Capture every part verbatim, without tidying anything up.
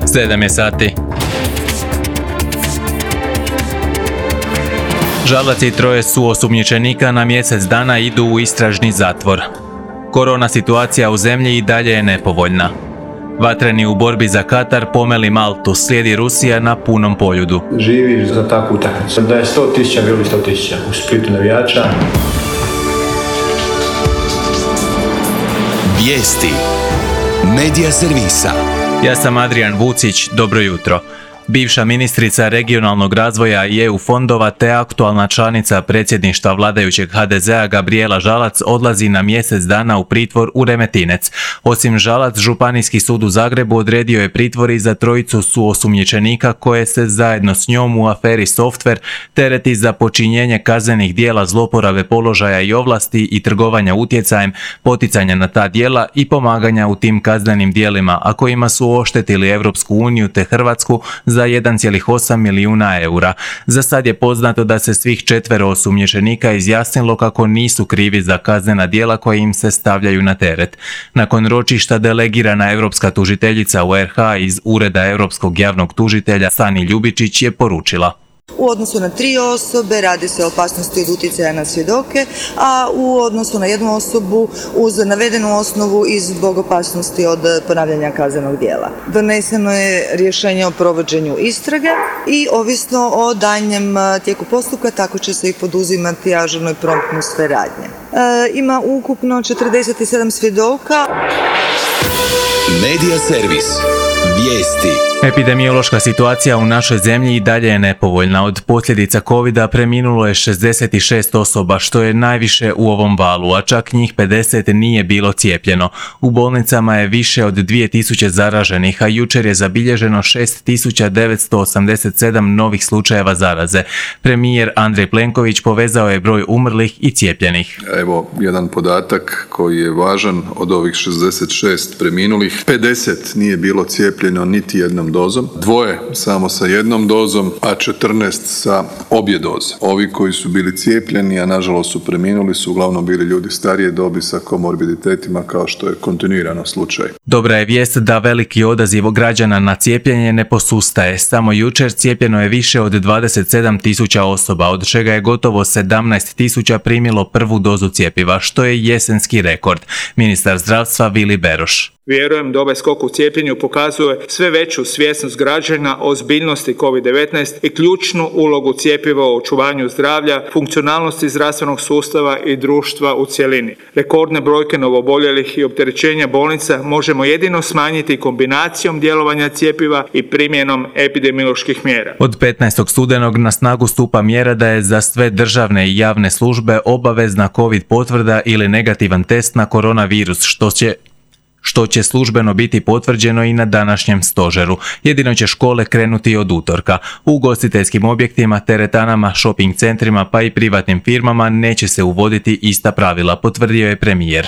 sedam je sati. Žalac i troje suosumnjičenika na mjesec dana idu u istražni zatvor. Korona situacija u zemlji i dalje je nepovoljna. Vatreni u borbi za Katar pomeli Maltu, slijedi Rusija na punom poljudu. Živi za takvu utakmicu. Da je sto tisuća, bilo bi sto tisuća. U Splitu navijača. Vijesti. Medija servisa. Ja sam Adrian Vucić, dobro jutro. Bivša ministrica regionalnog razvoja i E U fondova te aktualna članica predsjedništva vladajućeg H D Z-a Gabrijela Žalac odlazi na mjesec dana u pritvor u Remetinec. Osim Žalac, Županijski sud u Zagrebu odredio je pritvor i za trojicu suosumnjičenika koje se zajedno s njom u aferi Softver tereti za počinjenje kaznenih djela zloporabe položaja i ovlasti i trgovanja utjecajem, poticanja na ta djela i pomaganja u tim kaznenim djelima, a kojima su oštetili Europsku uniju te Hrvatsku za jedan zarez osam milijuna eura. Za sad je poznato da se svih četvero osumnjičenika izjasnilo kako nisu krivi za kaznena djela koje im se stavljaju na teret. Nakon ročišta delegirana europska tužiteljica u R H iz Ureda europskog javnog tužitelja Sani Ljubičić je poručila: U odnosu na tri osobe radi se o opasnosti od utjecaja na svjedoke, a u odnosu na jednu osobu uz navedenu osnovu i zbog opasnosti od ponavljanja kaznenog djela. Doneseno je rješenje o provođenju istrage i ovisno o daljnjem tijeku postupka tako će se i poduzimati ažurno i promptno sve radnje. E, ima ukupno četrdeset sedam svjedoka. Medija servis. Vijesti. Epidemiološka situacija u našoj zemlji i dalje je nepovoljna. Od posljedica covida preminulo je šezdeset šest osoba, što je najviše u ovom valu, a čak njih pedeset nije bilo cijepljeno. U bolnicama je više od dvije tisuće zaraženih, a jučer je zabilježeno šest tisuća devetsto osamdeset sedam novih slučajeva zaraze. Premijer Andrej Plenković povezao je broj umrlih i cijepljenih. Evo jedan podatak koji je važan: od ovih šezdeset šest preminulih, pedeset nije bilo cijepljeno niti jednom dozom, dvoje samo sa jednom dozom, a četrnaest sa obje doze. Ovi koji su bili cijepljeni, a nažalost su preminuli, su uglavnom bili ljudi starije dobi sa komorbiditetima, kao što je kontinuirano slučaj. Dobra je vijest da veliki odaziv građana na cijepljenje ne posustaje. Samo jučer cijepljeno je više od dvadeset sedam tisuća osoba, od čega je gotovo sedamnaest tisuća primilo prvu dozu cjepiva, što je jesenski rekord. Ministar zdravstva Vili Beroš: Vjerujem da ovaj skok u cijepljenju pokazuje sve veću svjesnost građana o ozbiljnosti kovid devetnaest i ključnu ulogu cjepiva u očuvanju zdravlja, funkcionalnosti zdravstvenog sustava i društva u cjelini. Rekordne brojke novooboljelih i opterećenja bolnica možemo jedino smanjiti kombinacijom djelovanja cjepiva i primjenom epidemioloških mjera. Od petnaestog studenog na snagu stupa mjera da je za sve državne i javne službe obavezna covid potvrda ili negativan test na koronavirus, što će što će službeno biti potvrđeno i na današnjem stožeru. Jedino će škole krenuti od utorka. U ugostiteljskim objektima, teretanama, shopping centrima pa i privatnim firmama neće se uvoditi ista pravila, potvrdio je premijer.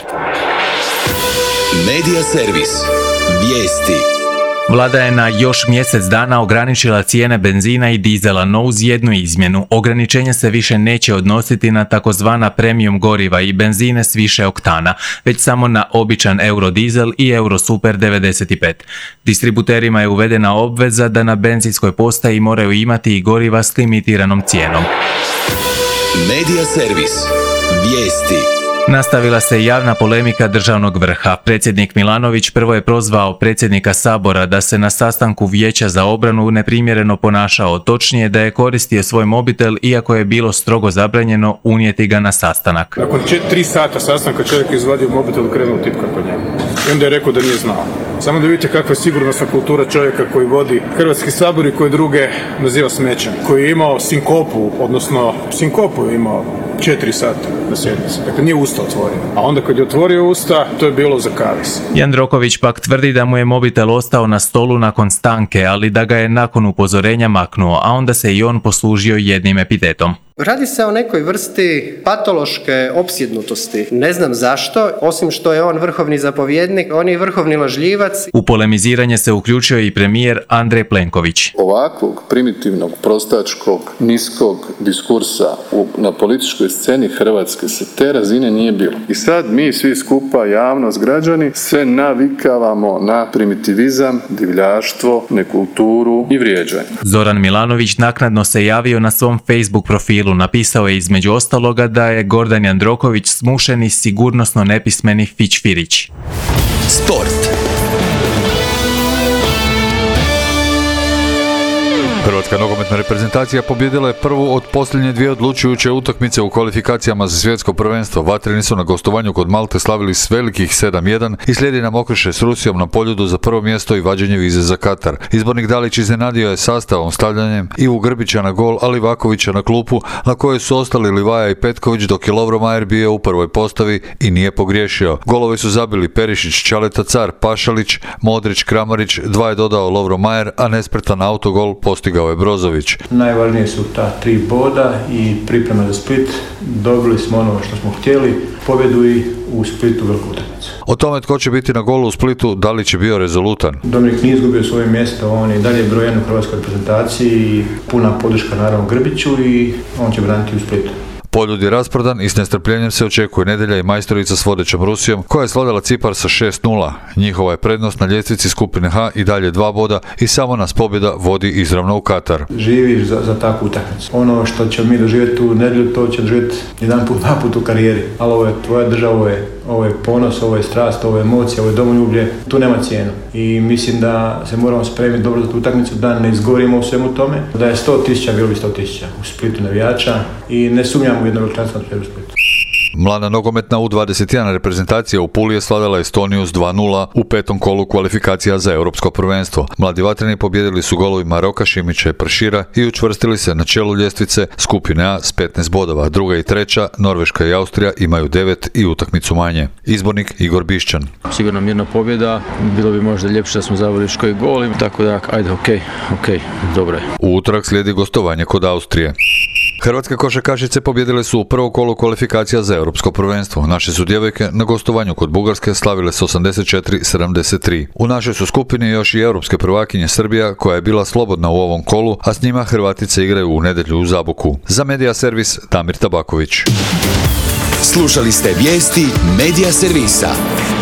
Medija servis. Vijesti. Vlada je na još mjesec dana ograničila cijene benzina i dizela, no uz jednu izmjenu. Ograničenje se više neće odnositi na takozvana premium goriva i benzine s više oktana, već samo na običan Eurodizel i Eurosuper devedeset pet. Distributerima je uvedena obveza da na benzinskoj postaji moraju imati i goriva s limitiranom cijenom. Medija servis. Vijesti. Nastavila se javna polemika državnog vrha. Predsjednik Milanović prvo je prozvao predsjednika Sabora da se na sastanku Vijeća za obranu neprimjereno ponašao, točnije da je koristio svoj mobitel iako je bilo strogo zabranjeno unijeti ga na sastanak. Nakon tri sata sastanka čovjek je izvadio mobitel i krenuo tipkat po njemu. I onda je rekao da nije znao. Samo da vidite kakva je sigurnosna kultura čovjeka koji vodi Hrvatski sabor i koji druge naziva smećem. Koji je imao sinkopu, odnosno sinkopu je imao četiri sata na sjednici. Dakle, nije usta otvorio. A onda kad je otvorio usta, to je bilo za kavis. Jandroković pak tvrdi da mu je mobitel ostao na stolu nakon stanke, ali da ga je nakon upozorenja maknuo, a onda se i on poslužio jednim epitetom. Radi se o nekoj vrsti patološke opsjednutosti. Ne znam zašto, osim što je on vrhovni zapovjednik, on je vrhovni lažljivac. U polemiziranje se uključio i premijer Andrej Plenković. Ovakvog primitivnog, prostačkog, niskog diskursa u, na političkoj sceni Hrvatske se te razine nije bilo. I sad mi svi skupa, javnost, građani, se navikavamo na primitivizam, divljaštvo, nekulturu i vrijeđanje. Zoran Milanović naknadno se javio na svom Facebook profilu. Napisao je između ostaloga da je Gordan Jandroković smušeni, sigurnosno nepismeni fićfirić. Sport. Hrvatska nogometna reprezentacija pobjedila je prvu od posljednje dvije odlučujuće utakmice u kvalifikacijama za svjetsko prvenstvo. Vatreni su na gostovanju kod Malte slavili s velikih sedam jedan i slijedi nam okreše s Rusijom na Poljudu za prvo mjesto i vađenje vize za Katar. Izbornik Dalić iznenadio je sastavom, stavljanjem Ivu Grbića na gol, a Livakovića na klupu, na kojoj su ostali Livaja i Petković, dok je Lovro Majer bio u prvoj postavi i nije pogriješio. Golove su zabili Perišić, Čaleta Car, Pašalić, Modrić, Kramarić, dva je dodao Lovro Majer, a nespretan autogol postigao je Brozović. Najvažnije su ta tri boda i priprema za Split. Dobili smo ono što smo htjeli, pobjedu i u Splitu veliku utakmicu. O tome tko će biti na golu u Splitu, Dalić je bio rezolutan. Dominik nije izgubio svoje mjesto, on je dalje broj jedan u hrvatskoj reprezentaciji i puna podrška naravno Grbiću i on će braniti u Splitu. Poljud je rasprodan i s nestrpljenjem se očekuje nedjelja i majstorica s vodećom Rusijom, koja je slavila Cipar sa šest nula. Njihova je prednost na ljestvici skupine H i dalje dva boda i samo nas pobjeda vodi izravno u Katar. Živiš za, za takvu utakmicu. Ono što ćemo mi doživjeti u nedjelju, to će doživjeti jedan put, dva put u karijeri. Ali ovo je tvoja država, ovo je, ovo je ponos, ovo je strast, ovo je emocija, ovo je domoljublje. Tu nema cijenu. I mislim da se moramo spremiti dobro za tu utakmicu, da ne izgorimo u svemu tome. Da je sto tisuća, bilo bi sto tisuća u Splitu navijača i ne sumnjam u jedno veličanstvo na u Splitu. Mlada nogometna U dvadeset jedan reprezentacija u Puli je slavila Estoniju s dva nula u petom kolu kvalifikacija za europsko prvenstvo. Mladi vatreni pobjedili su golovima Roka, Šimića i Pršira i učvrstili se na čelu ljestvice skupine A s petnaest bodova. Druga i treća, Norveška i Austrija, imaju devet i utakmicu manje. Izbornik Igor Bišćan. Sigurno mirna pobjeda, bilo bi možda ljepše da smo zabili još koji gol, tako da ajde, okej, okay, okej, okay, dobro je. U utorak slijedi gostovanje kod Austrije. Hrvatske košarkašice pobjedile su u prvo kolu kvalifikacija za europsko prvenstvo. Naše su djevojke na gostovanju kod Bugarske slavile s osamdeset četiri sedamdeset tri. U našoj su skupini još i europske prvakinje Srbija, koja je bila slobodna u ovom kolu, a s njima Hrvatice igraju u nedjelju u Zaboku. Za Medija Servis Damir Tabaković. Slušali ste vijesti Medija Servisa.